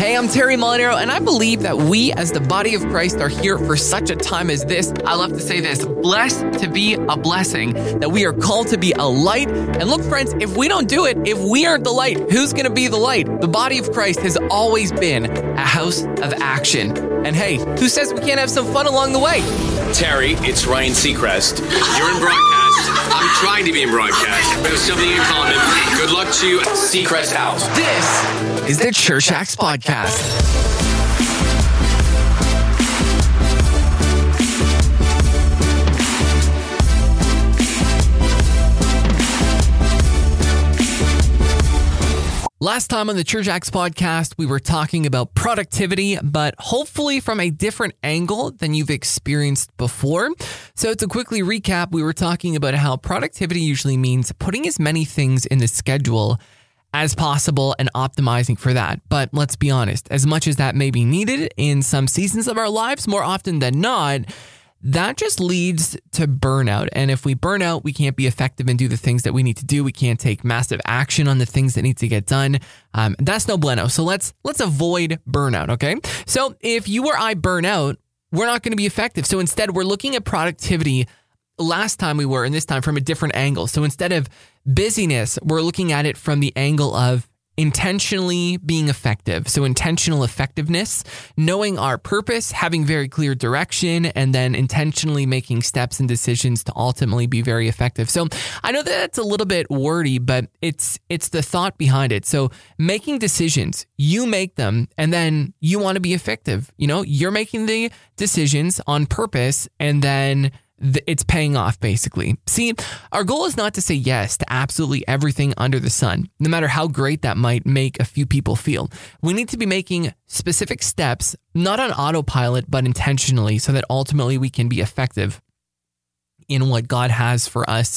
Hey, I'm Terry Molinaro, and I believe that we as the body of Christ are here for such a time as this. I love to say this, blessed to be a blessing, that we are called to be a light. And look, friends, if we don't do it, if we aren't the light, who's going to be the light? The body of Christ has always been a house of action. And hey, who says we can't have some fun along the way? Terry, it's Ryan Seacrest. You're in broadcast. I'm trying to be in broadcast. We have something in common. Good luck to Seacrest House. This is the Church Acts Podcast. Last time on the Church Acts Podcast, we were talking about productivity, but hopefully from a different angle than you've experienced before. So to quickly recap, we were talking about how productivity usually means putting as many things in the schedule as possible and optimizing for that. But let's be honest, as much as that may be needed in some seasons of our lives, more often than not, that just leads to burnout. And if we burn out, we can't be effective and do the things that we need to do. We can't take massive action on the things that need to get done. That's no bueno. So let's avoid burnout, okay? So if you or I burn out, we're not going to be effective. So instead, we're looking at productivity. Last time we were, and this time from a different angle. So instead of busyness, we're looking at it from the angle of intentionally being effective. So intentional effectiveness, knowing our purpose, having very clear direction, and then intentionally making steps and decisions to ultimately be very effective. So I know that's a little bit wordy, but it's the thought behind it. So making decisions, you make them, and then you want to be effective. You know, you're making the decisions on purpose, and then it's paying off, basically. See, our goal is not to say yes to absolutely everything under the sun, no matter how great that might make a few people feel. We need to be making specific steps, not on autopilot, but intentionally, so that ultimately we can be effective in what God has for us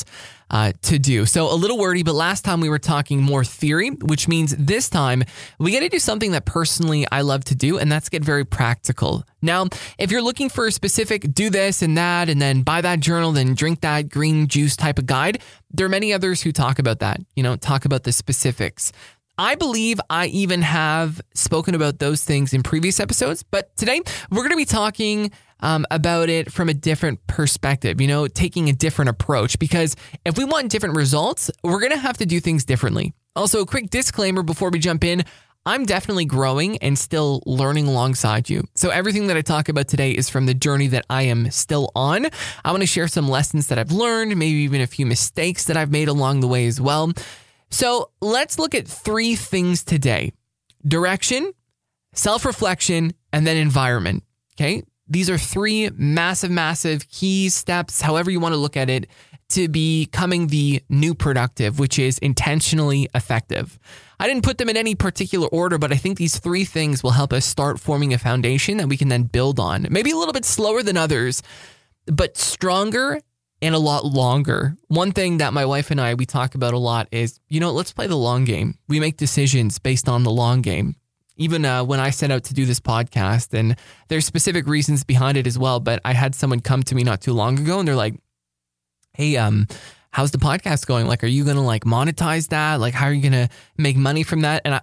to do. So a little wordy, but last time we were talking more theory, which means this time we get to do something that personally I love to do, and that's get very practical. Now, if you're looking for a specific do this and that, and then buy that journal, then drink that green juice type of guide, there are many others who talk about that, talk about the specifics. I believe I even have spoken about those things in previous episodes, but today we're going to be talking about it from a different perspective, taking a different approach, because if we want different results, we're going to have to do things differently. Also, a quick disclaimer before we jump in. I'm definitely growing and still learning alongside you. So everything that I talk about today is from the journey that I am still on. I want to share some lessons that I've learned, maybe even a few mistakes that I've made along the way as well. So let's look at three things today: direction, self-reflection, and then environment. Okay. These are three massive key steps, however you want to look at it, to becoming the new productive, which is intentionally effective. I didn't put them in any particular order, but I think these three things will help us start forming a foundation that we can then build on. Maybe a little bit slower than others, but stronger and a lot longer. One thing that my wife and we talk about a lot is, let's play the long game. We make decisions based on the long game. Even when I set out to do this podcast, and there's specific reasons behind it as well, but I had someone come to me not too long ago and they're like, hey, how's the podcast going? Like, are you going to monetize that? Like, how are you going to make money from that? And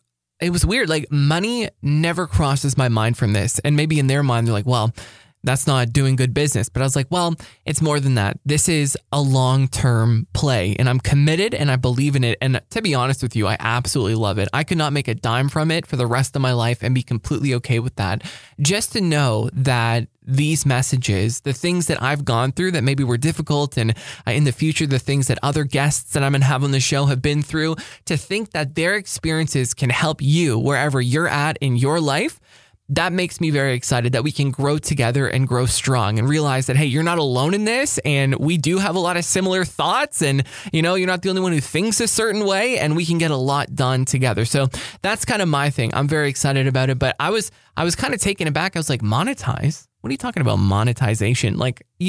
it was weird. Like, money never crosses my mind from this. And maybe in their mind, they're like, well, that's not doing good business. But I was like, well, it's more than that. This is a long-term play, and I'm committed and I believe in it. And to be honest with you, I absolutely love it. I could not make a dime from it for the rest of my life and be completely okay with that. Just to know that these messages, the things that I've gone through that maybe were difficult, and in the future, the things that other guests that I'm going to have on the show have been through, to think that their experiences can help you wherever you're at in your life, that makes me very excited that we can grow together and grow strong and realize that, hey, you're not alone in this, and we do have a lot of similar thoughts, and you're not the only one who thinks a certain way, and we can get a lot done together. So that's kind of my thing. I'm very excited about it, but I was kind of taken aback. I was like, monetize? What are you talking about, monetization?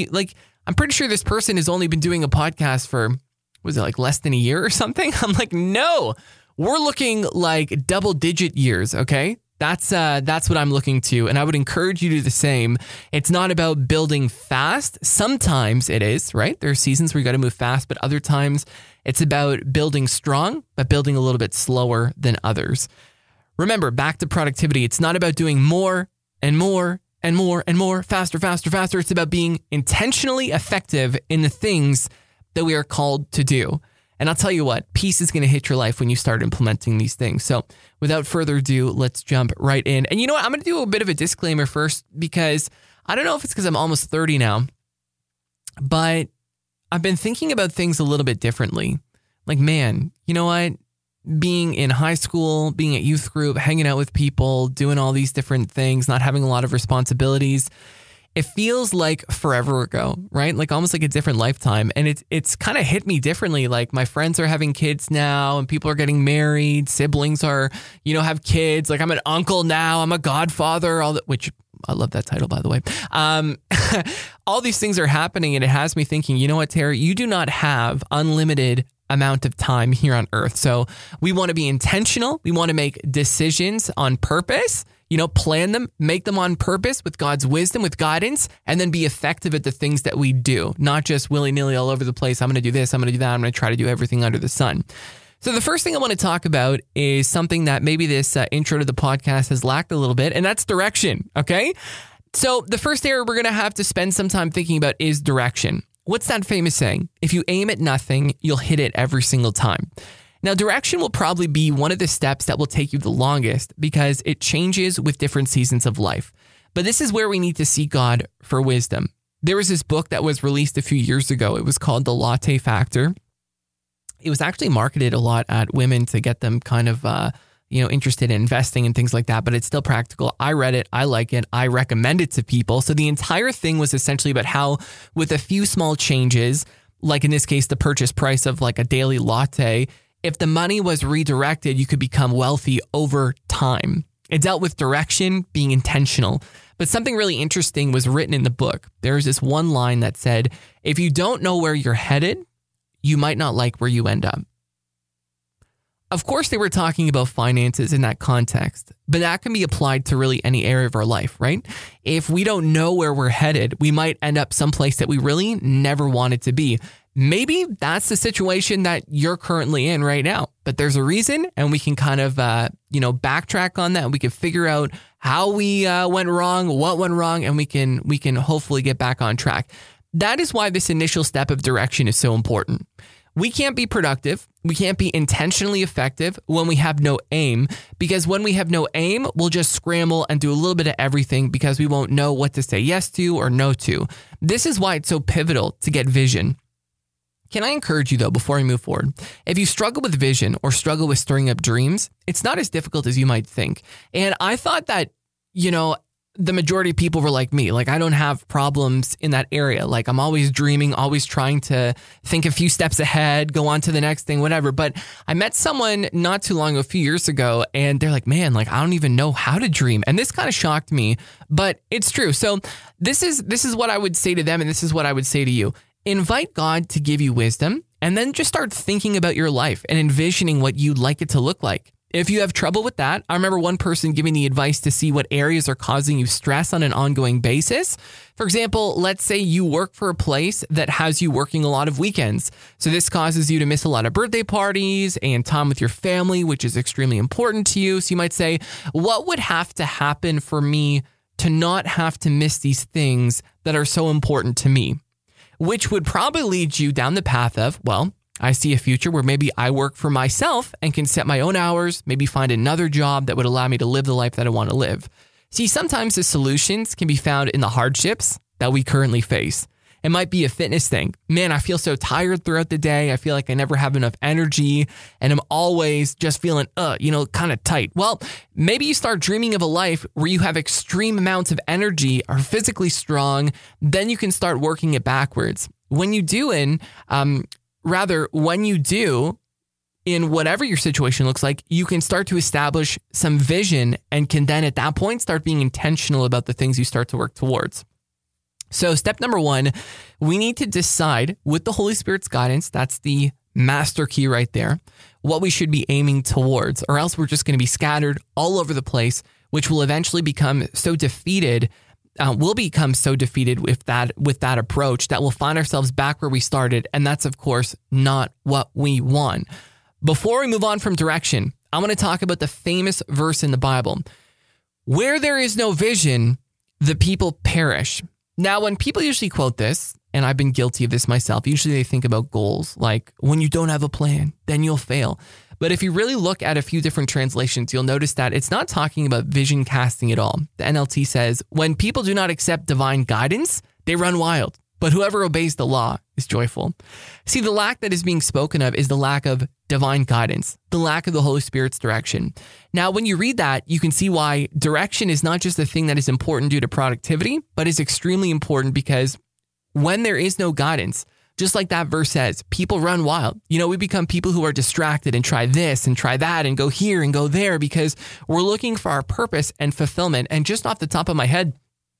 I'm pretty sure this person has only been doing a podcast for, less than a year or something? I'm like, no, we're looking like double-digit years, okay? That's what I'm looking to, and I would encourage you to do the same. It's not about building fast. Sometimes it is, right? There are seasons where you got to move fast, but other times it's about building strong, but building a little bit slower than others. Remember, back to productivity. It's not about doing more and more and more and more, faster, faster, faster. It's about being intentionally effective in the things that we are called to do. And I'll tell you what, peace is going to hit your life when you start implementing these things. So without further ado, let's jump right in. And you know what? I'm going to do a bit of a disclaimer first, because I don't know if it's because I'm almost 30 now, but I've been thinking about things a little bit differently. Like, man, you know what? Being in high school, being at youth group, hanging out with people, doing all these different things, not having a lot of responsibilities, it feels like forever ago, right? Like almost like a different lifetime. And it's kind of hit me differently. Like my friends are having kids now and people are getting married. Siblings are, have kids. Like I'm an uncle now. I'm a godfather, which I love that title, by the way. All these things are happening and it has me thinking, you know what, Tara, you do not have unlimited amount of time here on earth. So we want to be intentional. We want to make decisions on purpose. Plan them, make them on purpose with God's wisdom, with guidance, and then be effective at the things that we do, not just willy-nilly all over the place. I'm going to do this, I'm going to do that, I'm going to try to do everything under the sun. So the first thing I want to talk about is something that maybe this intro to the podcast has lacked a little bit, and that's direction, okay? So the first area we're going to have to spend some time thinking about is direction. What's that famous saying? If you aim at nothing, you'll hit it every single time. Now, direction will probably be one of the steps that will take you the longest because it changes with different seasons of life. But this is where we need to seek God for wisdom. There was this book that was released a few years ago. It was called The Latte Factor. It was actually marketed a lot at women to get them kind of, interested in investing and things like that, but it's still practical. I read it. I like it. I recommend it to people. So the entire thing was essentially about how with a few small changes, like in this case, the purchase price of like a daily latte, if the money was redirected, you could become wealthy over time. It dealt with direction, being intentional. But something really interesting was written in the book. There's this one line that said, if you don't know where you're headed, you might not like where you end up. Of course, they were talking about finances in that context, but that can be applied to really any area of our life, right? If we don't know where we're headed, we might end up someplace that we really never wanted to be. Maybe that's the situation that you're currently in right now, but there's a reason and we can kind of, backtrack on that. We can figure out how we went wrong, what went wrong, and we can hopefully get back on track. That is why this initial step of direction is so important. We can't be productive. We can't be intentionally effective when we have no aim, because when we have no aim, we'll just scramble and do a little bit of everything because we won't know what to say yes to or no to. This is why it's so pivotal to get vision. Can I encourage you, though, before we move forward, if you struggle with vision or struggle with stirring up dreams, it's not as difficult as you might think. And I thought that, the majority of people were like me. Like, I don't have problems in that area. Like, I'm always dreaming, always trying to think a few steps ahead, go on to the next thing, whatever. But I met someone not too long, a few years ago, and they're like, man, like, I don't even know how to dream. And this kind of shocked me, but it's true. So this is what I would say to them. And this is what I would say to you. Invite God to give you wisdom, and then just start thinking about your life and envisioning what you'd like it to look like. If you have trouble with that, I remember one person giving the advice to see what areas are causing you stress on an ongoing basis. For example, let's say you work for a place that has you working a lot of weekends. So this causes you to miss a lot of birthday parties and time with your family, which is extremely important to you. So you might say, what would have to happen for me to not have to miss these things that are so important to me? Which would probably lead you down the path of, well, I see a future where maybe I work for myself and can set my own hours, maybe find another job that would allow me to live the life that I want to live. See, sometimes the solutions can be found in the hardships that we currently face. It might be a fitness thing. Man, I feel so tired throughout the day. I feel like I never have enough energy and I'm always just feeling, kind of tight. Well, maybe you start dreaming of a life where you have extreme amounts of energy, are physically strong, then you can start working it backwards. When you do in whatever your situation looks like, you can start to establish some vision and can then at that point start being intentional about the things you start to work towards. So step number one, we need to decide with the Holy Spirit's guidance, that's the master key right there, what we should be aiming towards, or else we're just going to be scattered all over the place, which will eventually become so defeated. We'll become so defeated with that approach that we'll find ourselves back where we started. And that's, of course, not what we want. Before we move on from direction, I want to talk about the famous verse in the Bible. Where there is no vision, the people perish. Now, when people usually quote this, and I've been guilty of this myself, usually they think about goals, like when you don't have a plan, then you'll fail. But if you really look at a few different translations, you'll notice that it's not talking about vision casting at all. The NLT says, when people do not accept divine guidance, they run wild. But whoever obeys the law is joyful. See, the lack that is being spoken of is the lack of divine guidance, the lack of the Holy Spirit's direction. Now, when you read that, you can see why direction is not just the thing that is important due to productivity, but is extremely important because when there is no guidance, just like that verse says, people run wild. We become people who are distracted and try this and try that and go here and go there because we're looking for our purpose and fulfillment. And just off the top of my head,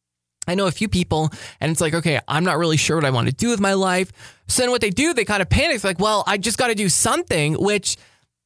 I know a few people and it's like, okay, I'm not really sure what I want to do with my life. So then what they do, they kind of panic. It's like, well, I just got to do something, which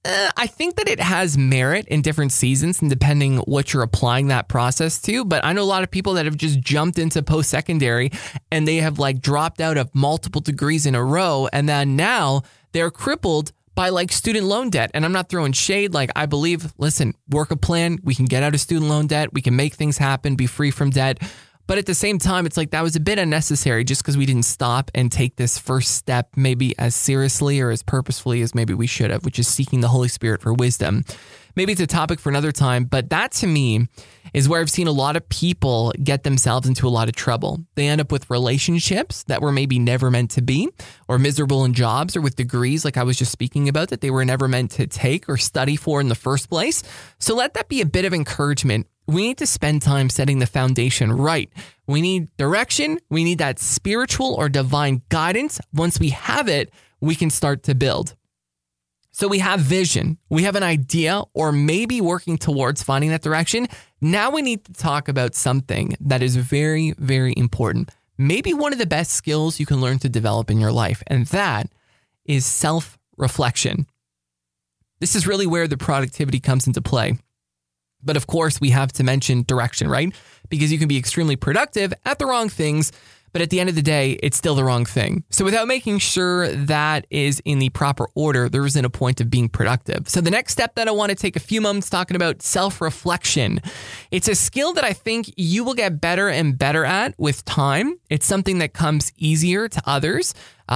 I think that it has merit in different seasons and depending what you're applying that process to. But I know a lot of people that have just jumped into post-secondary and they have like dropped out of multiple degrees in a row. And then now they're crippled by like student loan debt. And I'm not throwing shade. Like I believe, listen, work a plan. We can get out of student loan debt. We can make things happen, be free from debt. But at the same time, it's like that was a bit unnecessary just because we didn't stop and take this first step maybe as seriously or as purposefully as maybe we should have, which is seeking the Holy Spirit for wisdom. Maybe it's a topic for another time, but that to me is where I've seen a lot of people get themselves into a lot of trouble. They end up with relationships that were maybe never meant to be, or miserable in jobs, or with degrees like I was just speaking about that they were never meant to take or study for in the first place. So let that be a bit of encouragement. We need to spend time setting the foundation right. We need direction. We need that spiritual or divine guidance. Once we have it, we can start to build. So we have vision. We have an idea or maybe working towards finding that direction. Now we need to talk about something that is very, very important. Maybe one of the best skills you can learn to develop in your life, and that is self-reflection. This is really where the productivity comes into play. But of course, we have to mention direction, right? Because you can be extremely productive at the wrong things, but at the end of the day, it's still the wrong thing. So without making sure that is in the proper order, there isn't a point of being productive. So the next step that I want to take a few moments talking about, self-reflection. It's a skill that I think you will get better and better at with time. It's something that comes easier to others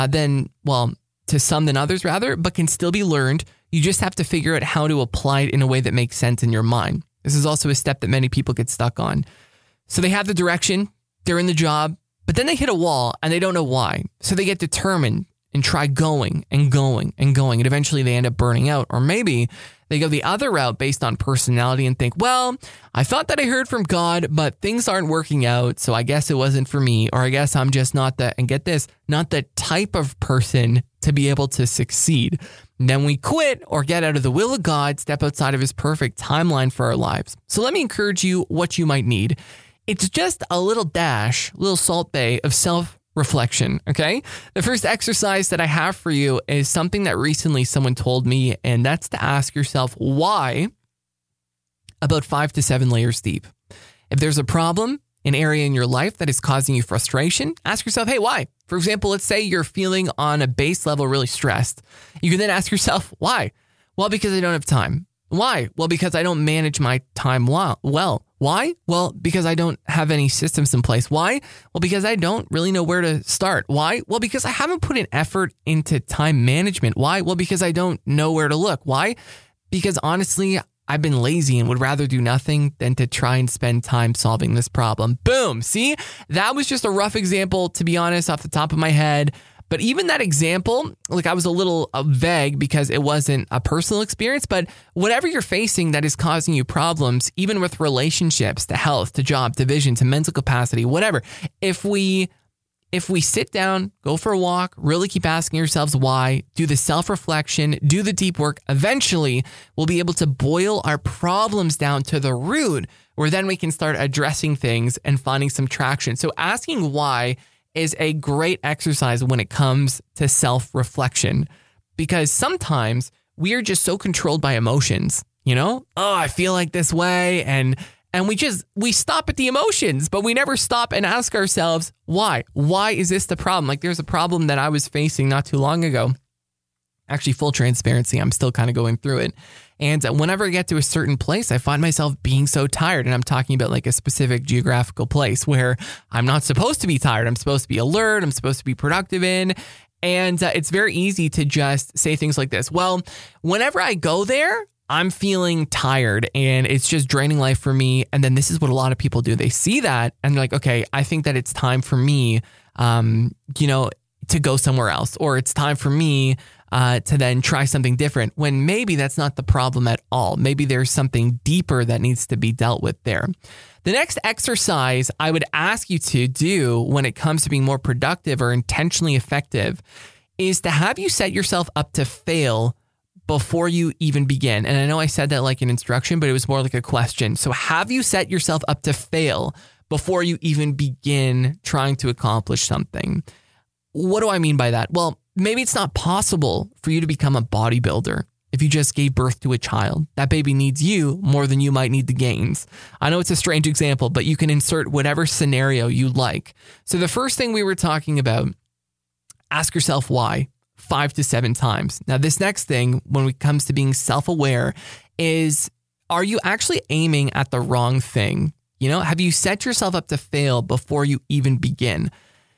to some than others rather, but can still be learned. You just have to figure out how to apply it in a way that makes sense in your mind. This is also a step that many people get stuck on. So they have the direction, they're in the job, but then they hit a wall and they don't know why. So they get determined and try going and going and going. And eventually they end up burning out. Or maybe they go the other route based on personality and think, well, I thought that I heard from God, but things aren't working out. So I guess it wasn't for me. Or I guess I'm just not the type of person to be able to succeed. And then we quit or get out of the will of God, step outside of his perfect timeline for our lives. So let me encourage you what you might need. It's just a little salt bay of self-reflection, okay? The first exercise that I have for you is something that recently someone told me, and that's to ask yourself why about 5 to 7 layers deep. If there's a problem, an area in your life that is causing you frustration, ask yourself, hey, why? For example, let's say you're feeling on a base level really stressed. You can then ask yourself, why? Well, because I don't have time. Why? Well, because I don't manage my time well. Why? Well, because I don't have any systems in place. Why? Well, because I don't really know where to start. Why? Well, because I haven't put an effort into time management. Why? Well, because I don't know where to look. Why? Because honestly, I've been lazy and would rather do nothing than to try and spend time solving this problem. Boom. See, that was just a rough example, to be honest, off the top of my head. But even that example, like I was a little vague because it wasn't a personal experience, but whatever you're facing that is causing you problems, even with relationships, to health, to job, to vision, to mental capacity, whatever, if we sit down, go for a walk, really keep asking yourselves why, do the self-reflection, do the deep work, eventually we'll be able to boil our problems down to the root, where then we can start addressing things and finding some traction. So asking why is a great exercise when it comes to self-reflection, because sometimes we are just so controlled by emotions, oh, I feel like this way. And we stop at the emotions, but we never stop and ask ourselves, why? Why is this the problem? Like there's a problem that I was facing not too long ago. Actually, full transparency, I'm still kind of going through it. And whenever I get to a certain place, I find myself being so tired. And I'm talking about like a specific geographical place where I'm not supposed to be tired. I'm supposed to be alert. I'm supposed to be productive in. And it's very easy to just say things like this. Well, whenever I go there, I'm feeling tired and it's just draining life for me. And then this is what a lot of people do. They see that and they're like, okay, I think that it's time for me, to go somewhere else, or it's time for me to then try something different, when maybe that's not the problem at all. Maybe there's something deeper that needs to be dealt with there. The next exercise I would ask you to do when it comes to being more productive or intentionally effective is to have you set yourself up to fail before you even begin. And I know I said that like an instruction, but it was more like a question. So have you set yourself up to fail before you even begin trying to accomplish something? What do I mean by that? Well, maybe it's not possible for you to become a bodybuilder if you just gave birth to a child. That baby needs you more than you might need the gains. I know it's a strange example, but you can insert whatever scenario you like. So the first thing we were talking about, ask yourself why 5 to 7 times. Now, this next thing, when it comes to being self-aware, is, are you actually aiming at the wrong thing? Have you set yourself up to fail before you even begin?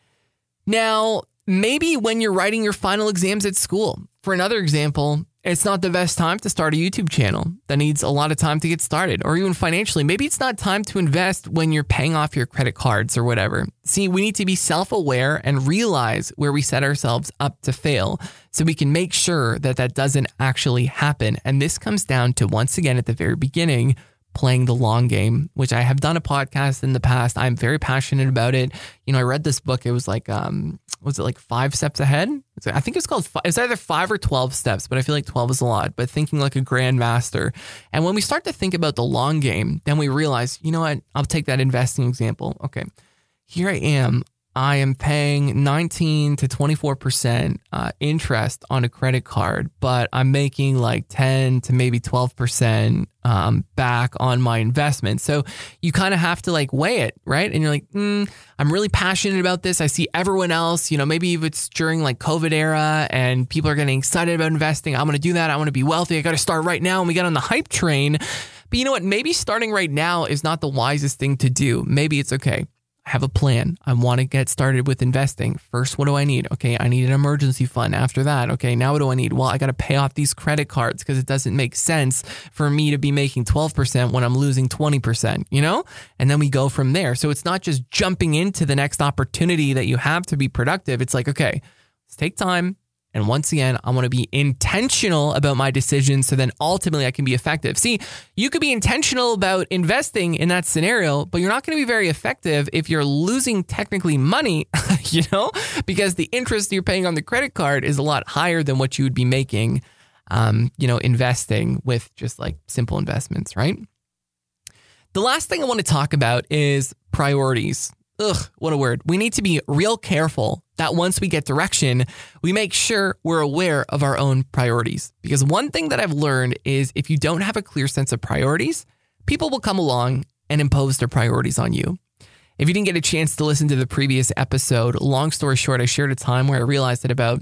Now, maybe when you're writing your final exams at school. For another example, it's not the best time to start a YouTube channel that needs a lot of time to get started, or even financially. Maybe it's not time to invest when you're paying off your credit cards or whatever. See, we need to be self-aware and realize where we set ourselves up to fail so we can make sure that that doesn't actually happen. And this comes down to, once again, at the very beginning, playing the long game, which I have done a podcast in the past. I'm very passionate about it. I read this book. It was like, was it like 5 Steps Ahead? I think it's called, it's either 5 or 12 steps, but I feel like 12 is a lot, but thinking like a grandmaster. And when we start to think about the long game, then we realize, you know what, I'll take that investing example. Okay, here I am paying 19 to 24% interest on a credit card, but I'm making like 10 to maybe 12% back on my investment. So you kind of have to like weigh it, right? And you're like, I'm really passionate about this. I see everyone else, maybe if it's during like COVID era and people are getting excited about investing, I'm going to do that. I want to be wealthy. I got to start right now. And we get on the hype train. But you know what? Maybe starting right now is not the wisest thing to do. Maybe it's okay. Have a plan. I want to get started with investing. First, what do I need? Okay, I need an emergency fund. After that, okay, now what do I need? Well, I got to pay off these credit cards because it doesn't make sense for me to be making 12% when I'm losing 20%, And then we go from there. So it's not just jumping into the next opportunity that you have to be productive. It's like, okay, let's take time. And once again, I want to be intentional about my decisions so then ultimately I can be effective. See, you could be intentional about investing in that scenario, but you're not going to be very effective if you're losing technically money, because the interest you're paying on the credit card is a lot higher than what you would be making, investing with just like simple investments, right? The last thing I want to talk about is priorities. Ugh, what a word. We need to be real careful that once we get direction, we make sure we're aware of our own priorities. Because one thing that I've learned is if you don't have a clear sense of priorities, people will come along and impose their priorities on you. If you didn't get a chance to listen to the previous episode, long story short, I shared a time where I realized that about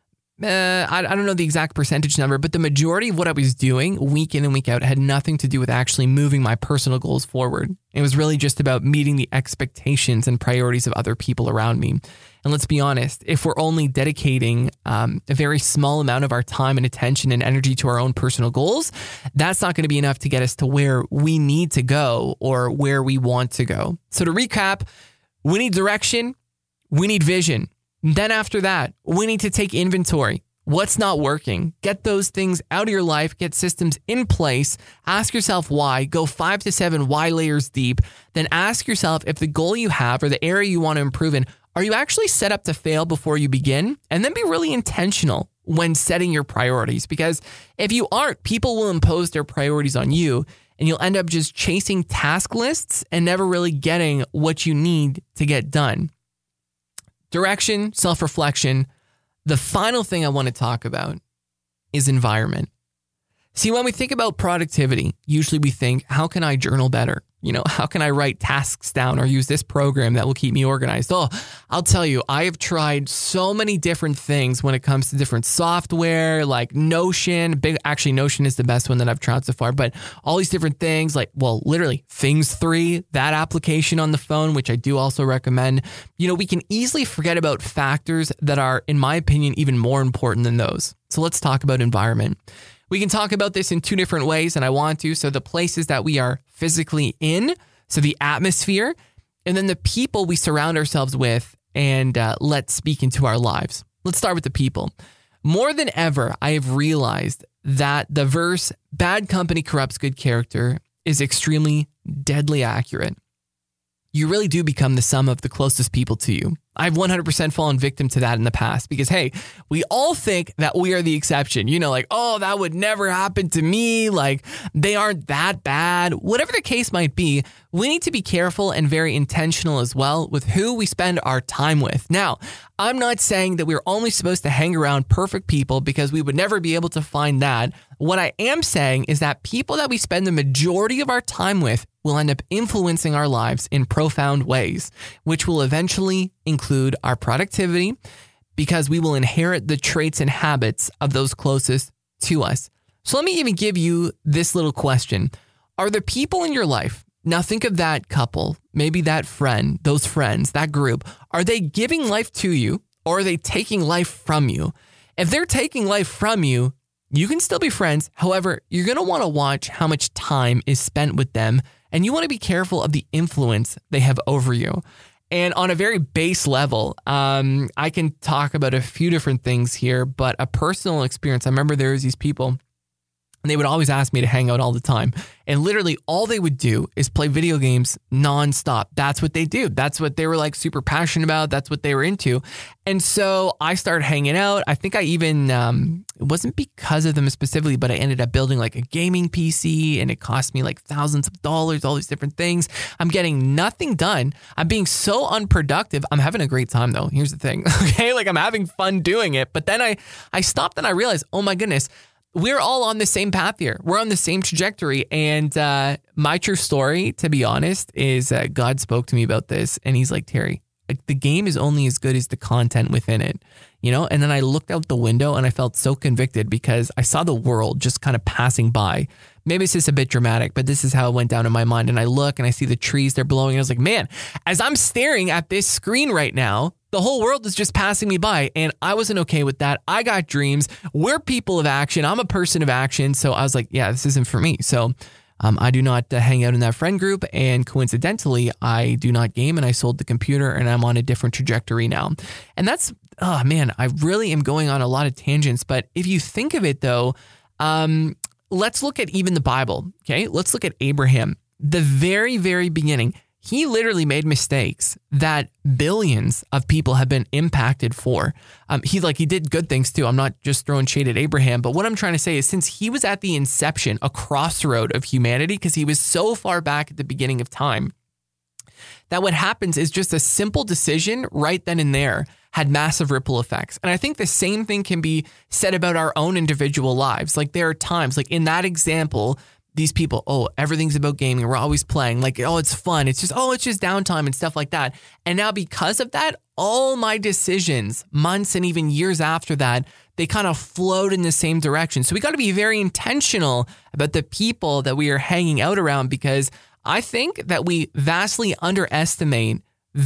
I don't know the exact percentage number, but the majority of what I was doing week in and week out had nothing to do with actually moving my personal goals forward. It was really just about meeting the expectations and priorities of other people around me. And let's be honest, if we're only dedicating a very small amount of our time and attention and energy to our own personal goals, that's not going to be enough to get us to where we need to go or where we want to go. So to recap, we need direction, we need vision. Then after that, we need to take inventory. What's not working? Get those things out of your life, get systems in place, ask yourself why, go 5 to 7 why layers deep, then ask yourself if the goal you have or the area you want to improve in, are you actually set up to fail before you begin? And then be really intentional when setting your priorities, because if you aren't, people will impose their priorities on you and you'll end up just chasing task lists and never really getting what you need to get done. Direction, self-reflection. The final thing I want to talk about is environment. See, when we think about productivity, usually we think, how can I journal better? how can I write tasks down or use this program that will keep me organized? Oh, I'll tell you, I have tried so many different things when it comes to different software, like Notion. Actually, Notion is the best one that I've tried so far, but all these different things like, literally Things 3, that application on the phone, which I do also recommend. We can easily forget about factors that are, in my opinion, even more important than those. So let's talk about environment. We can talk about this in two different ways, and I want to. So the places that we are physically in, so the atmosphere, and then the people we surround ourselves with and let speak into our lives. Let's start with the people. More than ever, I have realized that the verse, bad company corrupts good character, is extremely deadly accurate. You really do become the sum of the closest people to you. I've 100% fallen victim to that in the past because, hey, we all think that we are the exception. Oh, that would never happen to me. Like, they aren't that bad. Whatever the case might be, we need to be careful and very intentional as well with who we spend our time with. Now, I'm not saying that we're only supposed to hang around perfect people because we would never be able to find that. What I am saying is that people that we spend the majority of our time with will end up influencing our lives in profound ways, which will eventually include our productivity because we will inherit the traits and habits of those closest to us. So let me even give you this little question. Are the people in your life, now think of that couple, maybe that friend, those friends, that group, are they giving life to you or are they taking life from you? If they're taking life from you, you can still be friends. However, you're going to want to watch how much time is spent with them, and you want to be careful of the influence they have over you. And on a very base level, I can talk about a few different things here, but a personal experience. I remember there was these people, and they would always ask me to hang out all the time. And literally all they would do is play video games nonstop. That's what they do. That's what they were like super passionate about. That's what they were into. And so I started hanging out. I think I even, it wasn't because of them specifically, but I ended up building like a gaming PC and it cost me like thousands of dollars, all these different things. I'm getting nothing done. I'm being so unproductive. I'm having a great time though. Here's the thing. Okay. Like I'm having fun doing it. But then I stopped and I realized, oh my goodness, we're all on the same path here. We're on the same trajectory. And my true story, to be honest, is God spoke to me about this. And he's like, Terry, the game is only as good as the content within it, And then I looked out the window and I felt so convicted because I saw the world just kind of passing by. Maybe it's just a bit dramatic, but this is how it went down in my mind. And I look and I see the trees, they're blowing. And I was like, man, as I'm staring at this screen right now, the whole world is just passing me by. And I wasn't okay with that. I got dreams. We're people of action. I'm a person of action. So I was like, yeah, this isn't for me. So I do not hang out in that friend group. And coincidentally, I do not game and I sold the computer and I'm on a different trajectory now. And that's, oh man, I really am going on a lot of tangents. But if you think of it though, let's look at even the Bible. Okay. Let's look at Abraham. The very, very beginning. He literally made mistakes that billions of people have been impacted for. He did good things too. I'm not just throwing shade at Abraham, but what I'm trying to say is since he was at the inception, a crossroad of humanity, because he was so far back at the beginning of time, that what happens is just a simple decision right then and there had massive ripple effects. And I think the same thing can be said about our own individual lives. Like there are times, like in that example, these people, oh, everything's about gaming. We're always playing. Like, oh, it's fun. It's just downtime and stuff like that. And now because of that, all my decisions, months and even years after that, they kind of flowed in the same direction. So we got to be very intentional about the people that we are hanging out around because I think that we vastly underestimate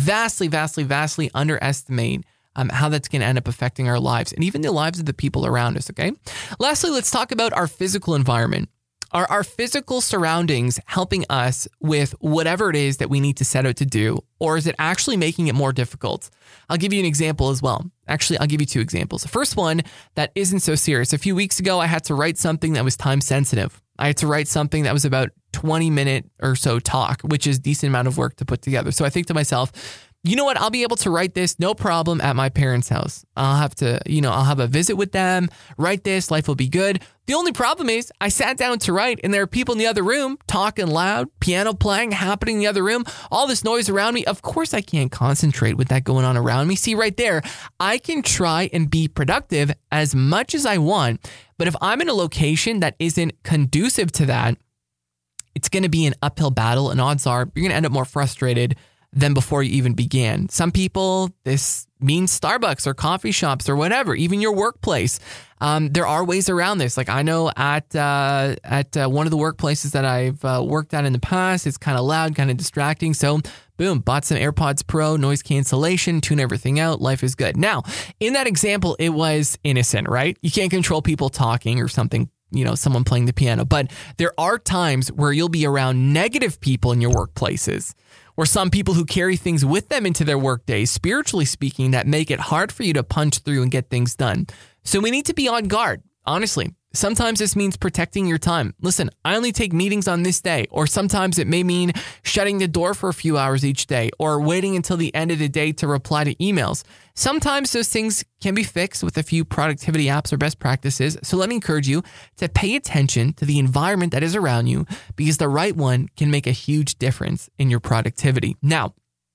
how that's going to end up affecting our lives and even the lives of the people around us, okay? Lastly, let's talk about our physical environment. Are our physical surroundings helping us with whatever it is that we need to set out to do, or is it actually making it more difficult? I'll give you an example as well. Actually, I'll give you two examples. The first one that isn't so serious. A few weeks ago, I had to write something that was time sensitive. I had to write something that was about 20-minute or so talk, which is a decent amount of work to put together. So I think to myself, you know what? I'll be able to write this no problem at my parents' house. I'll have a visit with them, write this, life will be good. The only problem is I sat down to write and there are people in the other room talking loud, piano playing, happening in the other room, all this noise around me. Of course I can't concentrate with that going on around me. See right there, I can try and be productive as much as I want, but if I'm in a location that isn't conducive to that, it's going to be an uphill battle, and odds are you're going to end up more frustrated than before you even began. Some people, this means Starbucks or coffee shops or whatever, even your workplace. There are ways around this. Like I know at one of the workplaces that I've worked at in the past, it's kind of loud, kind of distracting. So boom, bought some AirPods Pro, noise cancellation, tune everything out. Life is good. Now, in that example, it was innocent, right? You can't control people talking or something, someone playing the piano. But there are times where you'll be around negative people in your workplaces, or some people who carry things with them into their work days, spiritually speaking, that make it hard for you to punch through and get things done. So we need to be on guard, honestly. Sometimes this means protecting your time. Listen, I only take meetings on this day, or sometimes it may mean shutting the door for a few hours each day, or waiting until the end of the day to reply to emails. Sometimes those things can be fixed with a few productivity apps or best practices. So let me encourage you to pay attention to the environment that is around you, because the right one can make a huge difference in your productivity. Now,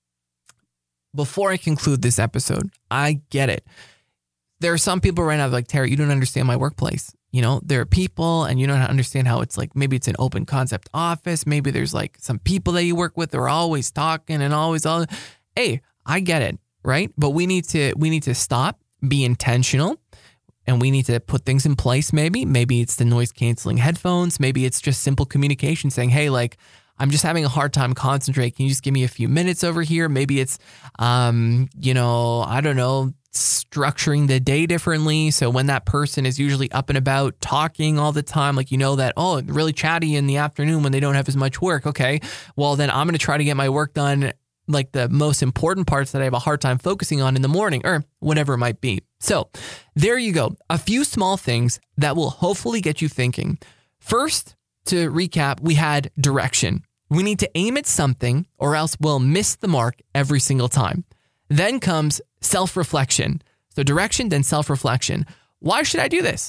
before I conclude this episode, I get it. There are some people right now like, Tara, you don't understand my workplace. There are people and you don't understand how it's like, maybe it's an open concept office. Maybe there's like some people that you work with that are always talking and always all. Hey, I get it, right? But we need to stop, be intentional, and we need to put things in place. Maybe it's the noise canceling headphones. Maybe it's just simple communication saying, hey, like, I'm just having a hard time concentrating. Can you just give me a few minutes over here? Maybe it's, I don't know, structuring the day differently. So when that person is usually up and about talking all the time, like, that, oh, really chatty in the afternoon when they don't have as much work. Okay, well, then I'm going to try to get my work done, like the most important parts that I have a hard time focusing on in the morning or whatever it might be. So there you go. A few small things that will hopefully get you thinking. First, to recap, we had direction. We need to aim at something or else we'll miss the mark every single time. Then comes self-reflection. So direction, then self-reflection. Why should I do this?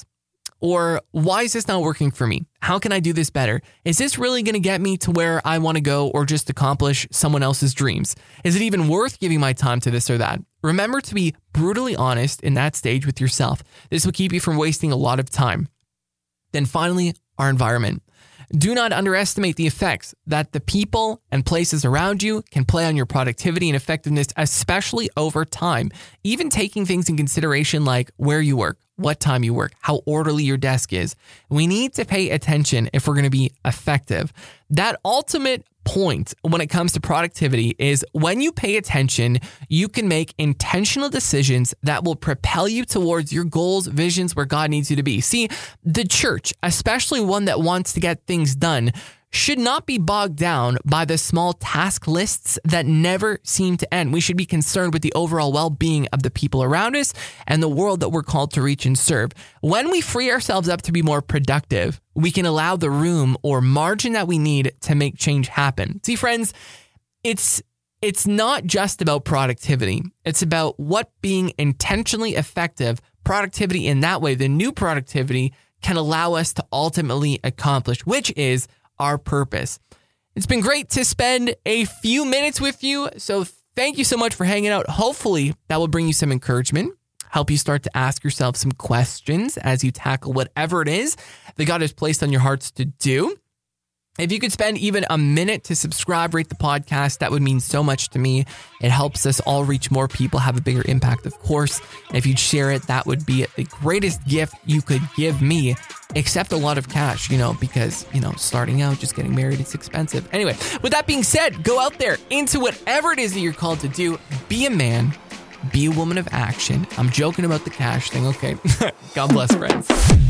Or why is this not working for me? How can I do this better? Is this really going to get me to where I want to go or just accomplish someone else's dreams? Is it even worth giving my time to this or that? Remember to be brutally honest in that stage with yourself. This will keep you from wasting a lot of time. Then finally, our environment. Do not underestimate the effects that the people and places around you can play on your productivity and effectiveness, especially over time. Even taking things in consideration like where you work, what time you work, how orderly your desk is. We need to pay attention if we're going to be effective. That ultimate point when it comes to productivity is when you pay attention, you can make intentional decisions that will propel you towards your goals, visions, where God needs you to be. See, the church, especially one that wants to get things done, should not be bogged down by the small task lists that never seem to end. We should be concerned with the overall well-being of the people around us and the world that we're called to reach and serve. When we free ourselves up to be more productive, we can allow the room or margin that we need to make change happen. See, friends, it's not just about productivity. It's about what being intentionally effective, productivity in that way, the new productivity can allow us to ultimately accomplish, which is our purpose. It's been great to spend a few minutes with you. So thank you so much for hanging out. Hopefully that will bring you some encouragement, help you start to ask yourself some questions as you tackle whatever it is that God has placed on your hearts to do. If you could spend even a minute to subscribe, rate the podcast, that would mean so much to me. It helps us all reach more people, have a bigger impact, of course. And if you'd share it, that would be the greatest gift you could give me, except a lot of cash, because, starting out, just getting married, it's expensive. Anyway, with that being said, go out there into whatever it is that you're called to do. Be a man, be a woman of action. I'm joking about the cash thing, okay? God bless, friends.